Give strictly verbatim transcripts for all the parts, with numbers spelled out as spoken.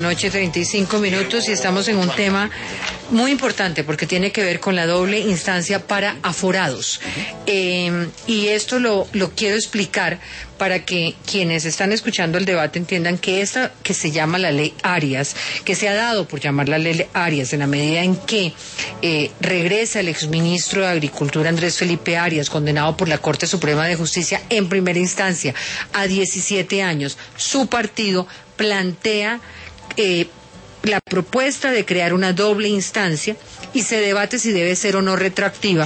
Noche, treinta y cinco minutos, y estamos en un tema muy importante porque tiene que ver con la doble instancia para aforados. Eh, y esto lo, lo quiero explicar para que quienes están escuchando el debate entiendan que esta que se llama la ley Arias, que se ha dado por llamar la ley Arias en la medida en que eh, regresa el exministro de Agricultura Andrés Felipe Arias, condenado por la Corte Suprema de Justicia en primera instancia a diecisiete años, su partido plantea Eh, la propuesta de crear una doble instancia y se debate si debe ser o no retroactiva.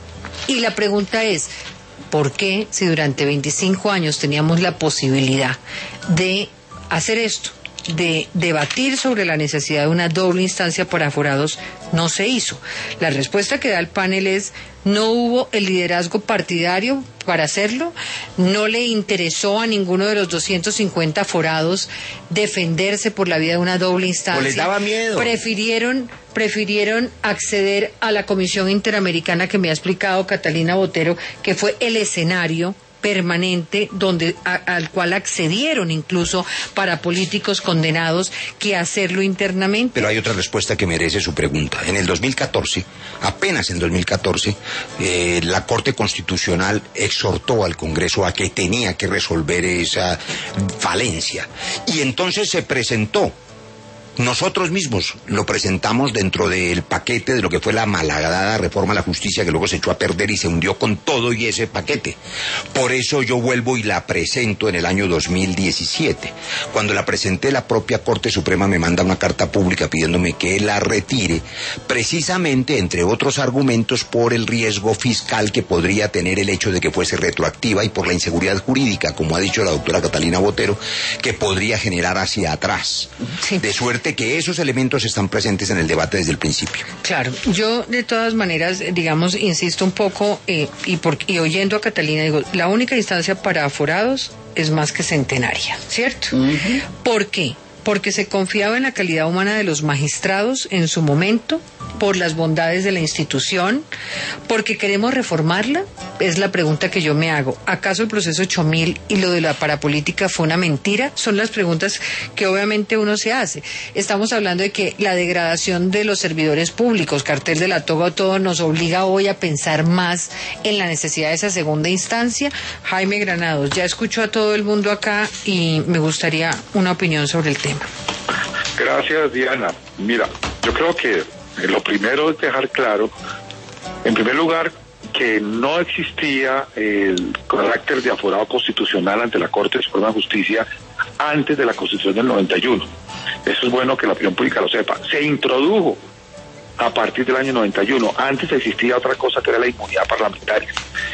Y la pregunta es, ¿por qué si durante veinticinco años teníamos la posibilidad de hacer esto, de debatir sobre la necesidad de una doble instancia para aforados, no se hizo? La respuesta que da el panel es: no hubo el liderazgo partidario para hacerlo, no le interesó a ninguno de los doscientos cincuenta aforados defenderse por la vía de una doble instancia. ¿O les daba miedo? Prefirieron, prefirieron acceder a la Comisión Interamericana que me ha explicado Catalina Botero, que fue el escenario permanente donde a, al cual accedieron incluso para políticos condenados, que hacerlo internamente. Pero hay otra respuesta que merece su pregunta. En el dos mil catorce, apenas en dos mil catorce, eh, la Corte Constitucional exhortó al Congreso a que tenía que resolver esa falencia, y entonces se presentó. Nosotros mismos lo presentamos dentro del paquete de lo que fue la malhadada reforma a la justicia, que luego se echó a perder y se hundió con todo y ese paquete. Por eso yo vuelvo y la presento en el año dos mil diecisiete. Cuando la presenté, la propia Corte Suprema me manda una carta pública pidiéndome que la retire, precisamente, entre otros argumentos, por el riesgo fiscal que podría tener el hecho de que fuese retroactiva y por la inseguridad jurídica, como ha dicho la doctora Catalina Botero, que podría generar hacia atrás. Sí. De suerte que esos elementos están presentes en el debate desde el principio. Claro, yo de todas maneras, digamos, insisto un poco, eh, y, por, y oyendo a Catalina, digo, la única instancia para aforados es más que centenaria, ¿cierto? Uh-huh. ¿Por qué? Porque se confiaba en la calidad humana de los magistrados en su momento, por las bondades de la institución, porque queremos reformarla. Es la pregunta que yo me hago. ¿Acaso el proceso ocho mil y lo de la parapolítica fue una mentira? Son las preguntas que obviamente uno se hace. Estamos hablando de que la degradación de los servidores públicos, cartel de la toga, todo nos obliga hoy a pensar más en la necesidad de esa segunda instancia. Jaime Granados, ya escucho a todo el mundo acá y me gustaría una opinión sobre el tema. Gracias, Diana. Mira, yo creo que lo primero es dejar claro, en primer lugar, que no existía el carácter de aforado constitucional ante la Corte Suprema de Justicia antes de la Constitución del noventa y uno. Eso es bueno que la opinión pública lo sepa. Se introdujo a partir del año noventa y uno. Antes existía otra cosa que era la inmunidad parlamentaria.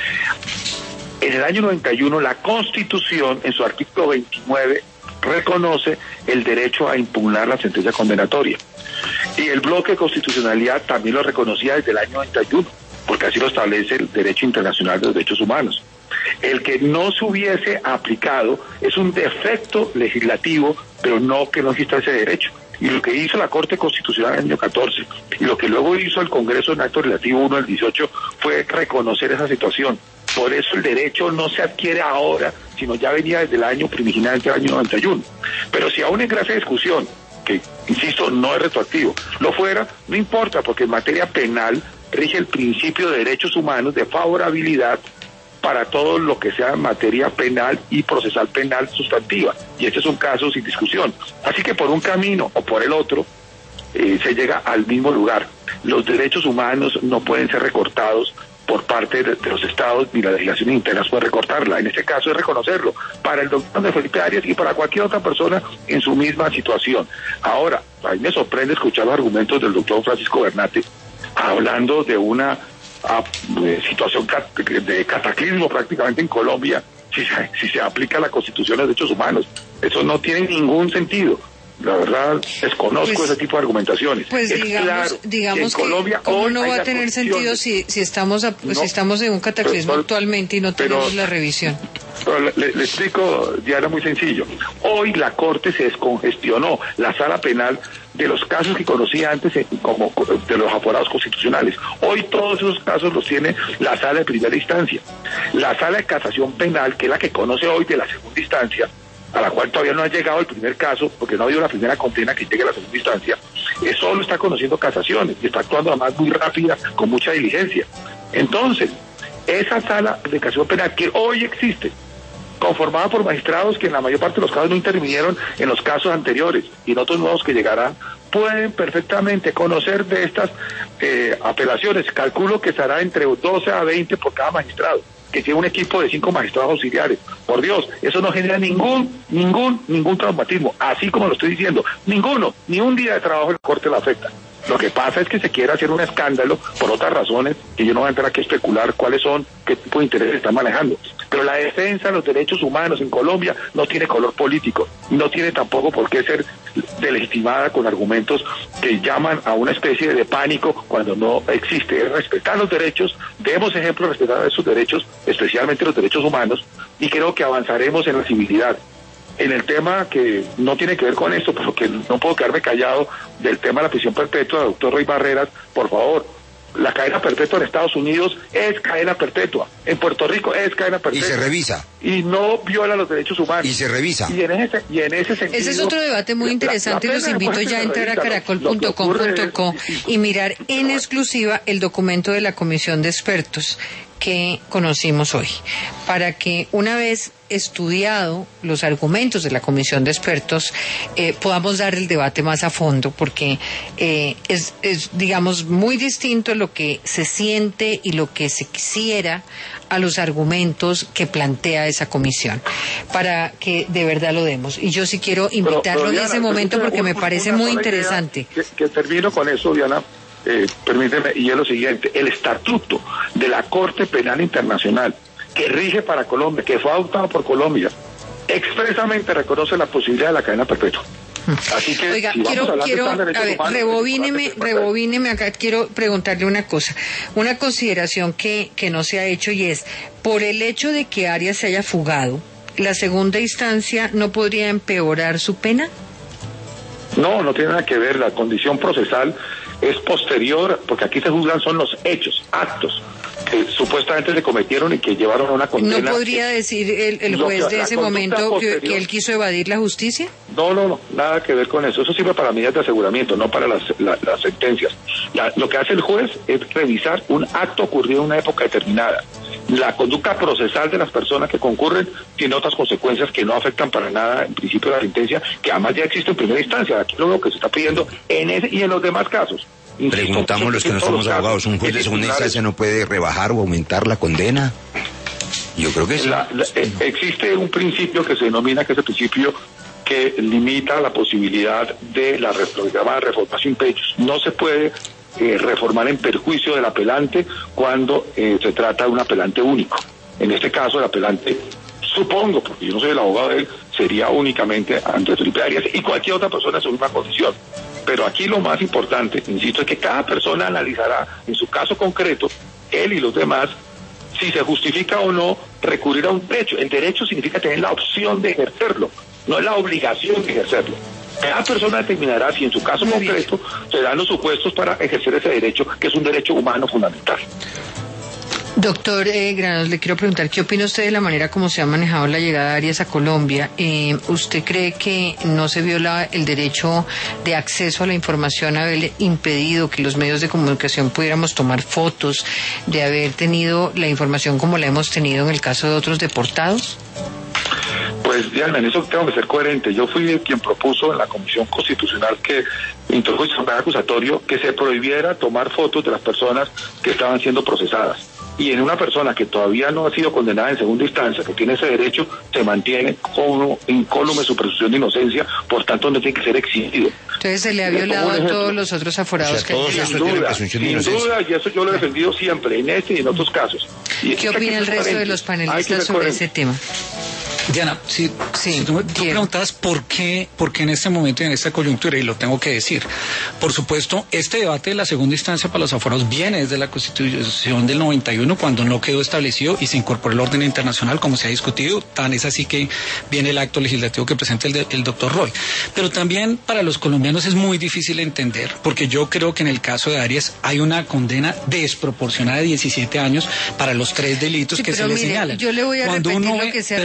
En el año noventa y uno, la Constitución, en su artículo veintinueve, reconoce el derecho a impugnar la sentencia condenatoria. Y el bloque de constitucionalidad también lo reconocía desde el año noventa y uno, porque así lo establece el derecho internacional de los derechos humanos. El que no se hubiese aplicado es un defecto legislativo, pero no que no exista ese derecho. Y lo que hizo la Corte Constitucional en el año catorce, y lo que luego hizo el Congreso en acto relativo uno del dieciocho, fue reconocer esa situación. Por eso el derecho no se adquiere ahora, sino ya venía desde el año primigenamente del año noventa y uno. Pero si aún en gracia de discusión, que, insisto, no es retroactivo, lo fuera, no importa, porque en materia penal rige el principio de derechos humanos de favorabilidad para todo lo que sea en materia penal y procesal penal sustantiva, y este es un caso sin discusión. Así que por un camino o por el otro eh, se llega al mismo lugar. Los derechos humanos no pueden ser recortados por parte de, de los estados, ni la legislación interna puede recortarla. En este caso es reconocerlo para el doctor de Felipe Arias y para cualquier otra persona en su misma situación. Ahora, a mí me sorprende escuchar los argumentos del doctor Francisco Bernate hablando de una a, de situación cat, de cataclismo prácticamente en Colombia si se, si se aplica la Constitución de Derechos Humanos. Eso no tiene ningún sentido. La verdad, desconozco pues, ese tipo de argumentaciones. Pues es digamos, claro digamos que, que Colombia, ¿cómo no va a tener sentido si, si estamos a, no, si estamos en un cataclismo pero, actualmente y no tenemos pero, la revisión? Pero le, le explico, Diana, muy sencillo. Hoy la Corte se descongestionó, la sala penal, de los casos que conocía antes como de los aforados constitucionales. Hoy todos esos casos los tiene la sala de primera instancia. La sala de casación penal, que es la que conoce hoy de la segunda instancia, a la cual todavía no ha llegado el primer caso, porque no ha habido una primera condena que llegue a la segunda instancia, es solo está conociendo casaciones y está actuando además muy rápida, con mucha diligencia. Entonces, esa sala de casación penal que hoy existe, conformada por magistrados que en la mayor parte de los casos no intervinieron en los casos anteriores y en otros nuevos que llegarán, pueden perfectamente conocer de estas eh, apelaciones. Calculo que estará entre doce a veinte por cada magistrado, que tiene un equipo de cinco magistrados auxiliares. Por Dios, eso no genera ningún, ningún, ningún traumatismo, así como lo estoy diciendo, ninguno, ni un día de trabajo en la Corte la afecta. Lo que pasa es que se quiere hacer un escándalo por otras razones que yo no voy a entrar aquí a especular cuáles son, qué tipo de intereses están manejando. Pero la defensa de los derechos humanos en Colombia no tiene color político, no tiene tampoco por qué ser delegitimada con argumentos que llaman a una especie de pánico cuando no existe. Es respetar los derechos, demos ejemplo de respetar esos derechos, especialmente los derechos humanos, y creo que avanzaremos en la civilidad. En el tema que no tiene que ver con esto, porque no puedo quedarme callado del tema de la prisión perpetua, doctor Roy Barreras, por favor, la cadena perpetua en Estados Unidos es cadena perpetua, en Puerto Rico es cadena perpetua. Y se revisa. Y no viola los derechos humanos. Y se revisa. Y en ese, y en ese sentido... Ese es otro debate muy interesante, la, la y los invito ya a entrar a caracol punto com punto co y mirar en exclusiva el documento de la Comisión de Expertos que conocimos hoy, para que una vez estudiado los argumentos de la Comisión de Expertos eh, podamos dar el debate más a fondo, porque eh, es, es, digamos, muy distinto lo que se siente y lo que se quisiera a los argumentos que plantea esa comisión, para que de verdad lo demos. Y yo sí quiero invitarlo pero, pero, Diana, en ese momento porque me parece muy interesante. Que, que termino con eso, Diana. Eh, permíteme, y es lo siguiente: el estatuto de la Corte Penal Internacional que rige para Colombia, que fue adoptado por Colombia, expresamente reconoce la posibilidad de la cadena perpetua. Así que, oiga, si quiero, vamos a quiero, a ver, humanos, rebobíneme, rebobíneme acá, quiero preguntarle una cosa, una consideración que, que no se ha hecho, y es, por el hecho de que Arias se haya fugado, ¿la segunda instancia no podría empeorar su pena? No, no tiene nada que ver. La condición procesal es posterior, porque aquí se juzgan son los hechos, actos que supuestamente se cometieron y que llevaron a una condena. ¿No podría decir el, el juez de ese momento que, que él quiso evadir la justicia? No, no, no, nada que ver con eso. Eso sirve para medidas de aseguramiento, no para las, la, las sentencias. La, lo que hace el juez es revisar un acto ocurrido en una época determinada. La conducta procesal de las personas que concurren tiene otras consecuencias que no afectan para nada en principio la sentencia, que además ya existe en primera instancia. Aquí lo que se está pidiendo en ese y en los demás casos. Insisto, preguntamos los que no somos abogados, ¿un juez de segunda instancia no puede rebajar o aumentar la condena? Yo creo que sí. La, la, eh, existe un principio que se denomina, que es el principio que limita la posibilidad de la llamada reforma sin pechos. No se puede eh, reformar en perjuicio del apelante cuando eh, se trata de un apelante único. En este caso, el apelante, supongo, porque yo no soy el abogado de él, sería únicamente Andrés Felipe Arias y cualquier otra persona en su misma condición. Pero aquí lo más importante, insisto, es que cada persona analizará en su caso concreto, él y los demás, si se justifica o no recurrir a un derecho. El derecho significa tener la opción de ejercerlo, no es la obligación de ejercerlo. Cada persona determinará si en su caso concreto se dan los supuestos para ejercer ese derecho, que es un derecho humano fundamental. Doctor eh, Granados, le quiero preguntar, ¿qué opina usted de la manera como se ha manejado la llegada de Arias a Colombia? Eh, ¿Usted cree que no se viola el derecho de acceso a la información, haber impedido que los medios de comunicación pudiéramos tomar fotos, de haber tenido la información como la hemos tenido en el caso de otros deportados? Pues, Diana, en eso tengo que ser coherente. Yo fui quien propuso en la Comisión Constitucional que introdujo el acusatorio que se prohibiera tomar fotos de las personas que estaban siendo procesadas. Y en una persona que todavía no ha sido condenada en segunda instancia, que tiene ese derecho, se mantiene como incólume su presunción de inocencia, por tanto no tiene que ser exigido. Entonces se le ha violado a todos los otros aforados, o sea, que todos sin duda, sin duda, y eso yo lo he defendido siempre, en este y en otros casos. Y ¿qué opina el resto de los panelistas sobre ese tema? Diana, si, sí, si tú, tú preguntabas por qué, por qué en este momento y en esta coyuntura, y lo tengo que decir. Por supuesto, este debate de la segunda instancia para los aforados viene desde la Constitución del noventa y uno, cuando no quedó establecido y se incorporó el orden internacional, como se ha discutido. Tan es así que viene el acto legislativo que presenta el, de, el doctor Roy. Pero también para los colombianos es muy difícil entender, porque yo creo que en el caso de Arias hay una condena desproporcionada de diecisiete años para los tres delitos sí, que se le mire, señalan. Yo le voy a cuando repetir uno lo que se ha pero repetido no, Diana,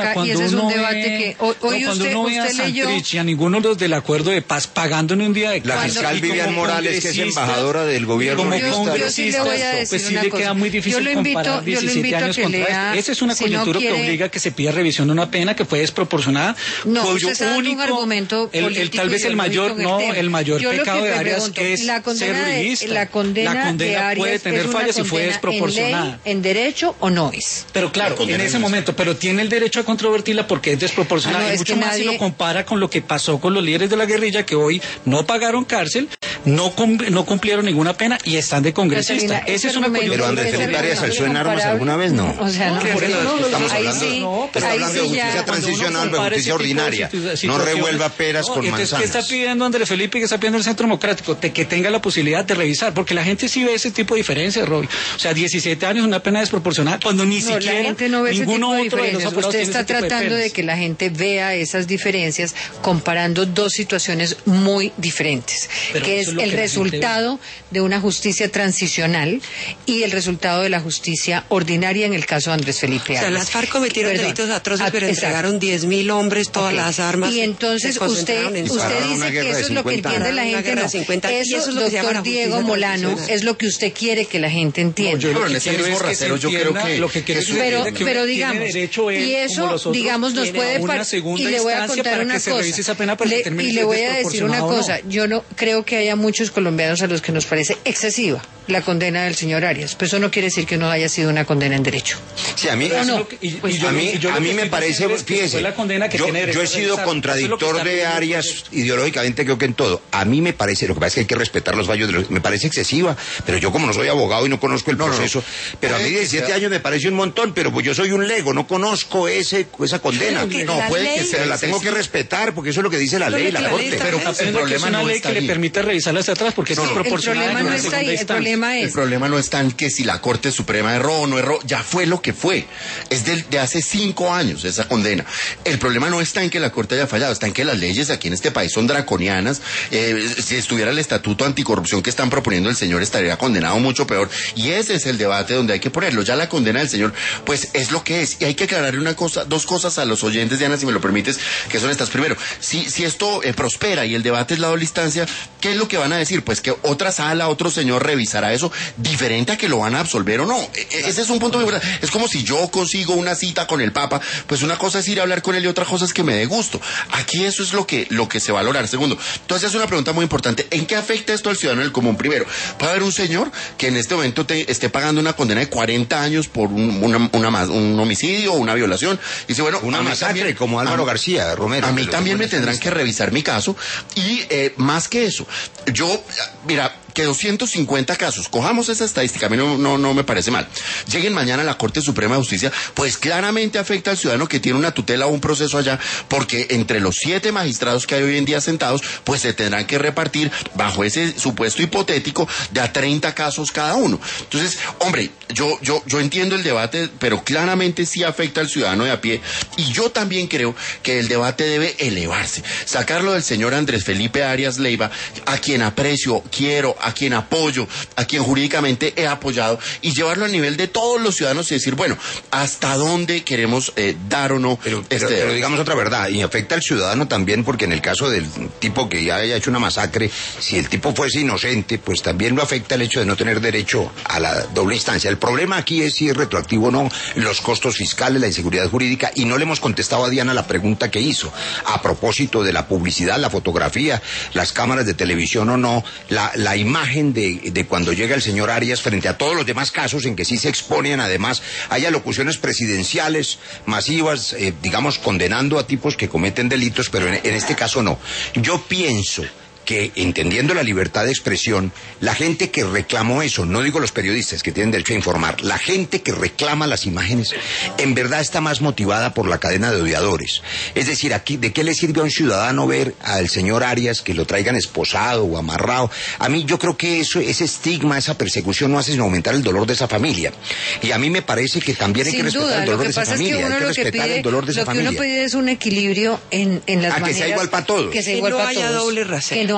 acá y ese es un debate ve, que hoy, hoy no, usted, uno ve usted a leyó. Santrich y a ninguno de los del acuerdo de paz pagando en un día de La cárcel, fiscal y como Vivian Morales, que es embajadora del gobierno. como Yo- yo sí le congresista, voy a decir pues sí una le cosa. queda muy Yo difícil lo invito- comparar yo lo diecisiete invito a años que contra lea, esto. Esa es una si no coyuntura quiere- que obliga a que se pida revisión de una pena que fue desproporcionada. No, cuyo usted está dando un único- argumento el, el- político tal vez el ideológico mayor, en el no, tema. el mayor Yo lo pecado que de te Arias pregunto, es la ser condena de- uribista. la condena La condena de Arias puede tener es una fallas y fue condena desproporcionada. ¿En ley, en derecho o no es? Pero claro, condena en es ese esa. momento, pero tiene el derecho a controvertirla porque es desproporcionada. Ah, no, y es mucho que más si nadie- lo compara con lo que pasó con los líderes de la guerrilla que hoy no pagaron cárcel, no, cum- no cumplieron ninguna pena y están de congresista. Catalina, Esa ese es una argumento- Pero Andrés ese Felipe Arias argumento alzó en armas comparable. alguna vez, ¿no. O sea, no, No, por eso no, no, estamos ahí hablando, sí, no, pero está ahí hablando de sí justicia ya. transicional, de compara justicia ese tipo de ordinaria. situ- No situaciones. revuelva peras No, con entonces, ¿qué manzanas. está pidiendo Andrés Felipe y qué está pidiendo el Centro Democrático? De que tenga la posibilidad de revisar, porque la gente sí ve ese tipo de diferencias, Roby. O sea, diecisiete años, una pena desproporcionada, cuando ni No, siquiera la gente no ve ese tipo ninguno de otro de los diferencias. apurados Usted tiene está ese tipo de tratando de penas. que la gente vea esas diferencias comparando dos situaciones muy diferentes, Pero que eso es es lo el que la gente resultado de una justicia transicional y el resultado de la justicia ordinaria en el caso de Andrés Felipe O sea, Arias. las FARC cometieron Perdón. delitos atroces, Ah, pero exacto. entregaron diez mil hombres, todas Ok. las armas. Y entonces se usted, concentraron en- usted Pararon una dice guerra que de eso es lo que cincuenta entiende la años. Una gente. guerra No. de cincuenta años. Eso, Y eso es lo que se llama doctor la Diego justicia Molano, transicional. es lo que usted quiere que la gente entienda. No, yo Pero lo en que ese quiero mismo es que se rasero yo creo entienda que- lo que quiere que es pero, que uno pero tiene digamos, derecho él, y como eso, los otros, digamos, nos tiene puede una par- segunda y le voy a instancia contar para una que se cosa. revise esa pena para Le- determinar y si le es voy a decir una desproporcionada o no. cosa, yo no creo que haya muchos colombianos a los que nos parece excesiva la condena del señor Arias, pero eso no quiere decir que no haya sido una condena en derecho. Sí, a mí, Pero Eso no. es lo que- y- y Pues yo a lo- mí, y yo lo a que mí me estoy parece, diciendo es que fíjese, fue la condena que yo, tiene derecho yo he a sido revisar. Eso es lo que contradictor está de pidiendo Arias Cortés. ideológicamente, creo que en todo. A mí me parece, lo que pasa es que hay que respetar los fallos de los, me parece excesiva, pero yo como no soy abogado y no conozco el No, no, no. proceso, pero a mí Puede que diecisiete sea- años me parece un montón, pero pues yo soy un lego, no conozco ese, esa condena. Porque No, la puede ley- que sea, la tengo que respetar, porque eso es lo que dice la Lo ley, que la la corte. ley está- Pero Pero el Es problema una no ley está que le ahí. permite revisarla hacia atrás porque No, es no. El desproporcionada problema en no una está segunda ahí, el instancia. problema El es... problema no está en que si la Corte Suprema erró o no erró, ya fue lo que fue. Es del- de hace cinco años esa condena. El problema no está en que la Corte haya fallado, está en que las leyes aquí en este país son draconianas. Eh, si estuviera el estatuto anticorrupción que están proponiendo el señor, estaría condenado mucho peor. Y ese es el debate donde hay que ponerlo. Ya la condena del señor, pues es lo que es. Y hay que aclararle una cosa, dos cosas a los oyentes, Diana, si me lo permites, que son estas. Primero, si, si esto eh, prospera y el debate es la doble instancia, ¿qué es lo que van a decir? Pues que otra sala, otro señor revisará eso, diferente a que lo van a absolver o no. E- e- ese es un punto muy importante. Es como si yo consigo una cita con el Papa, pues una cosa es ir a hablar con él y otra cosa es que me dé gusto. Aquí eso es lo que, lo que se va a valorar. Segundo, entonces es una pregunta muy importante. ¿En qué afecta esto al ciudadano del común? Primero, puede haber un señor que en este momento te, esté pagando una condena de cuarenta años por un, una, una, ma- un homicidio o una violación. Y dice, bueno, Una a mí masacre también- como Álvaro a- García Romero. A mí que lo también me propone tendrán esta que revisar mi caso. Y eh, más que eso, yo, mira, que doscientos cincuenta casos, cojamos esa estadística, a mí no, no, no me parece mal, lleguen mañana a la Corte Suprema de Justicia, pues claramente afecta al ciudadano que tiene una tutela o un proceso allá, porque entre los siete magistrados que hay hoy en día sentados, pues se tendrán que repartir bajo ese supuesto hipotético de a treinta casos cada uno. Entonces, hombre, yo, yo, yo entiendo el debate, pero claramente sí afecta al ciudadano de a pie, y yo también creo que el debate debe elevarse, sacarlo del señor Andrés Felipe Arias Leiva, a quien aprecio, quiero, a quien apoyo, a quien jurídicamente he apoyado, y llevarlo al nivel de todos los ciudadanos y decir, bueno, ¿hasta dónde queremos eh, dar o no Pero, este pero, pero debate? digamos otra verdad, y afecta al ciudadano también porque en el caso del tipo que ya haya hecho una masacre, si el tipo fuese inocente, pues también lo afecta el hecho de no tener derecho a la doble instancia. El problema aquí es si es retroactivo o no, los costos fiscales, la inseguridad jurídica, y no le hemos contestado a Diana la pregunta que hizo, a propósito de la publicidad, la fotografía, las cámaras de televisión o no, la, la imagen de, de cuando llega el señor Arias frente a todos los demás casos en que sí se exponen, además, hay alocuciones presidenciales masivas, eh, digamos, condenando a tipos que cometen delitos, pero en, en este caso no. Yo pienso que, entendiendo la libertad de expresión, la gente que reclamó eso, no digo los periodistas que tienen derecho a informar, la gente que reclama las imágenes, en verdad está más motivada por la cadena de odiadores. Es decir, aquí, ¿de qué le sirve a un ciudadano ver al señor Arias que lo traigan esposado o amarrado? A mí yo creo que eso, ese estigma, esa persecución no hace sino aumentar el dolor de esa familia. Y a mí me parece que también hay que Sin respetar duda, el lo dolor que de esa pasa es que familia, uno hay que lo que respetar pide, el dolor de esa lo que uno familia. pide es un equilibrio en, en las A que maneras. sea igual para todos. Que sea Que igual no para haya todos. doble rasero. Que no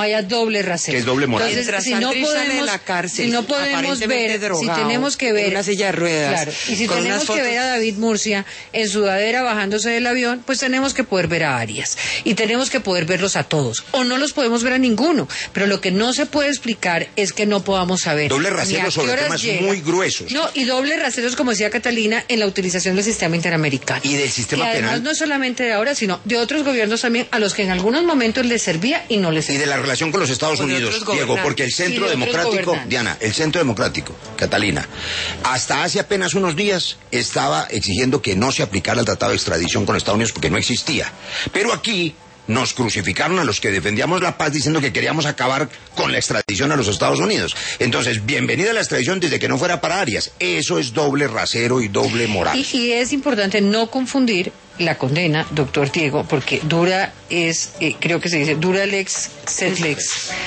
haya doble rasero. Que es doble moral. Entonces, si no podemos, de la cárcel, si no podemos ver, drogado, si tenemos que ver, en una silla de ruedas, claro, y si tenemos fotos... que ver a David Murcia en sudadera bajándose del avión, pues tenemos que poder ver a Arias y tenemos que poder verlos a todos, o no los podemos ver a ninguno, pero lo que no se puede explicar es que no podamos saber doble rasero sobre temas llega. muy gruesos. No, y doble rasero, como decía Catalina, en la utilización del sistema interamericano. Y del sistema que además penal. No solamente de ahora, sino de otros gobiernos también, a los que en algunos momentos les servía y no les servía. Y de la relación con los Estados con Unidos, Diego, porque el Centro Democrático, Diana, el Centro Democrático, Catalina, hasta hace apenas unos días estaba exigiendo que no se aplicara el tratado de extradición con Estados Unidos porque no existía. Pero aquí nos crucificaron a los que defendíamos la paz diciendo que queríamos acabar con la extradición a los Estados Unidos. Entonces, bienvenida a la extradición desde que no fuera para Arias. Eso es doble rasero y doble moral. Y, y es importante no confundir la condena, doctor Diego, porque dura es, eh, creo que se dice, dura lex, sed lex.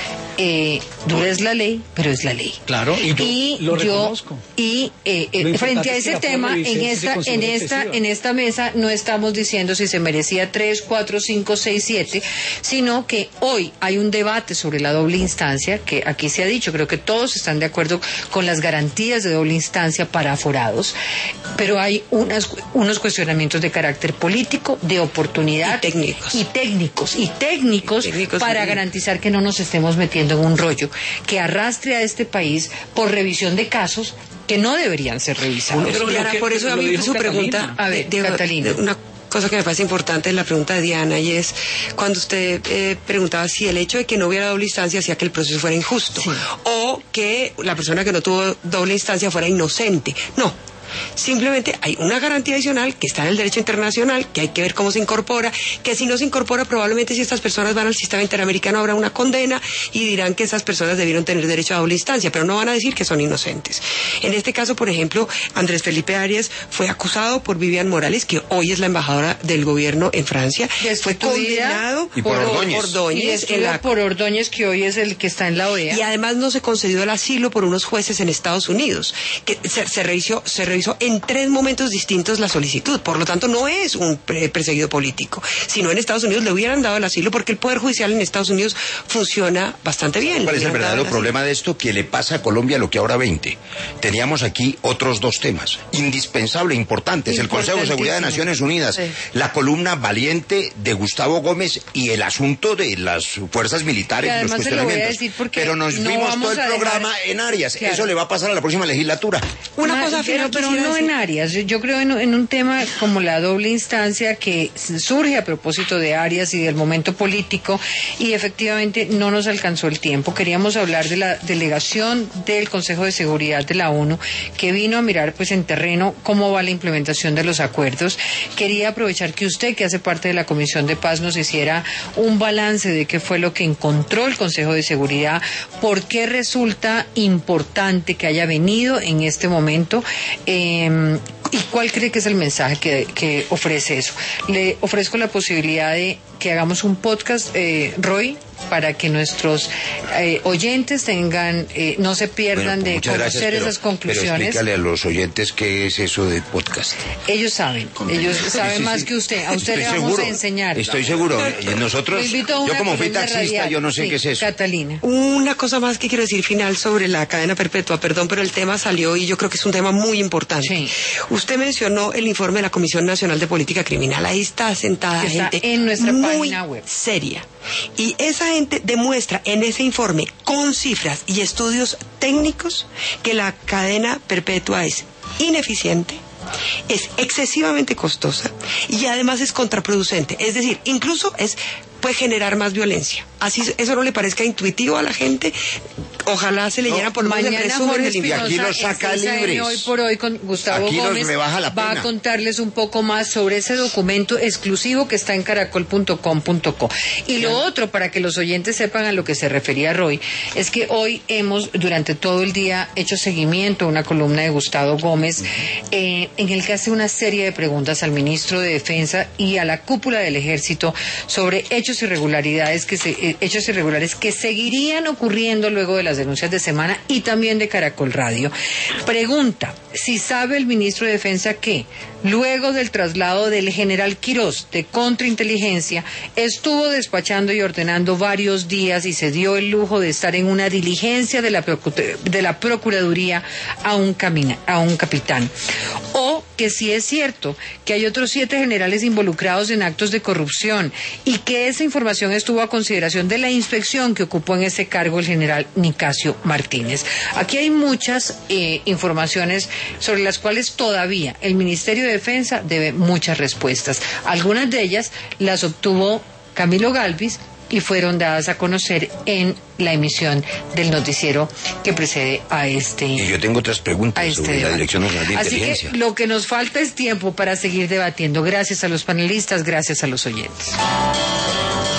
Eh, dura es la ley, pero es la ley. Claro, y yo y lo yo, reconozco. Y eh, eh, frente a ese tema, en esta, en esta, en esta mesa no estamos diciendo si se merecía tres, cuatro, cinco, seis, siete, sino que hoy hay un debate sobre la doble instancia, que aquí se ha dicho, creo que todos están de acuerdo con las garantías de doble instancia para aforados, pero hay unas, unos cuestionamientos de carácter político, de oportunidad. Y técnicos. Y técnicos, y técnicos, y técnicos para sí. garantizar que no nos estemos metiendo en un rollo que arrastre a este país por revisión de casos que no deberían ser revisados. Pero, Diana, por eso a mí su pregunta, a ver, de, de, Catalina. De una cosa que me parece importante es la pregunta de Diana, y es cuando usted eh, preguntaba si el hecho de que no hubiera doble instancia hacía que el proceso fuera injusto, sí. o que la persona que no tuvo doble instancia fuera inocente. No. Simplemente hay una garantía adicional que está en el derecho internacional, que hay que ver cómo se incorpora, que si no se incorpora probablemente si estas personas van al sistema interamericano habrá una condena y dirán que esas personas debieron tener derecho a doble instancia, pero no van a decir que son inocentes. En este caso, por ejemplo, Andrés Felipe Arias fue acusado por Vivian Morales, que hoy es la embajadora del gobierno en Francia, fue condenado y por, por Ordóñez, por Ordóñez, y la... por Ordóñez, que hoy es el que está en la O E A, y además no se concedió el asilo por unos jueces en Estados Unidos, que se, se revisó, se revisó en tres momentos distintos la solicitud, por lo tanto no es un perseguido político, sino en Estados Unidos le hubieran dado el asilo porque el Poder Judicial en Estados Unidos funciona bastante bien. ¿Cuál es el verdadero problema de esto? Que le pasa a Colombia lo que ahora veinte. Teníamos aquí otros dos temas indispensables, importantes, el Consejo de Seguridad de Naciones Unidas, sí. la columna valiente de Gustavo Gómez y el asunto de las fuerzas militares y los cuestionamientos. Pero nos no vimos todo el dejar... programa en Arias. Claro. Eso le va a pasar a la próxima legislatura. Una Ma, cosa final, pero, pero no en Arias. Yo, yo creo en, en un tema como la doble instancia que surge a propósito de Arias y del momento político, y efectivamente no nos alcanzó el tiempo. Queríamos hablar de la delegación del Consejo de Seguridad de la ONU, que vino a mirar pues en terreno cómo va la implementación de los acuerdos. Quería aprovechar que usted, que hace parte de la Comisión de Paz, nos hiciera un balance de qué fue lo que encontró el Consejo de Seguridad, por qué resulta importante que haya venido en este momento, eh, y cuál cree que es el mensaje que, que ofrece eso. Le ofrezco la posibilidad de que hagamos un podcast, eh, Roy, para que nuestros eh, oyentes tengan, eh, no se pierdan bueno, pues de conocer gracias, pero, esas conclusiones. Pero explícale a los oyentes qué es eso de podcast. Ellos saben, ellos saben sí, sí, más sí. que usted. A usted Estoy le vamos seguro, a enseñar. Estoy seguro. Nosotros, yo como fui taxista, radial. yo no sé sí, qué es eso. Catalina. Una cosa más que quiero decir final sobre la cadena perpetua, perdón, pero el tema salió y yo creo que es un tema muy importante. Sí. Usted mencionó el informe de la Comisión Nacional de Política Criminal. Ahí está sentada que gente está en nuestra muy página web. seria. Y esa gente demuestra en ese informe con cifras y estudios técnicos que la cadena perpetua es ineficiente, es excesivamente costosa y además es contraproducente. Es decir, incluso es puede generar más violencia. Así eso no le parezca intuitivo a la gente. Ojalá se leyera no, por lo menos el resumen del informe. Y aquí lo saca libres. Hoy por hoy con Gustavo aquí Gómez rebaja la va a contarles un poco más sobre ese documento exclusivo que está en caracol punto com punto co. Y lo otro, para que los oyentes sepan a lo que se refería Roy, es que hoy hemos durante todo el día hecho seguimiento a una columna de Gustavo Gómez eh, en el que hace una serie de preguntas al ministro de Defensa y a la cúpula del Ejército sobre hechos irregularidades que se, eh, hechos irregulares que seguirían ocurriendo luego de las las denuncias de Semana y también de Caracol Radio. Pregunta si sabe el ministro de Defensa que, luego del traslado del general Quirós de Contrainteligencia, estuvo despachando y ordenando varios días y se dio el lujo de estar en una diligencia de la, de la Procuraduría a un, camina, a un capitán. O que si es cierto que hay otros siete generales involucrados en actos de corrupción y que esa información estuvo a consideración de la inspección que ocupó en ese cargo el general Nicasio Martínez. Aquí hay muchas eh, informaciones sobre las cuales todavía el Ministerio de Defensa debe muchas respuestas. Algunas de ellas las obtuvo Camilo Galvis y fueron dadas a conocer en la emisión del noticiero que precede a este. Y yo tengo otras preguntas este sobre debate. La Dirección Nacional de Así Inteligencia. Que lo que nos falta es tiempo para seguir debatiendo. Gracias a los panelistas, gracias a los oyentes.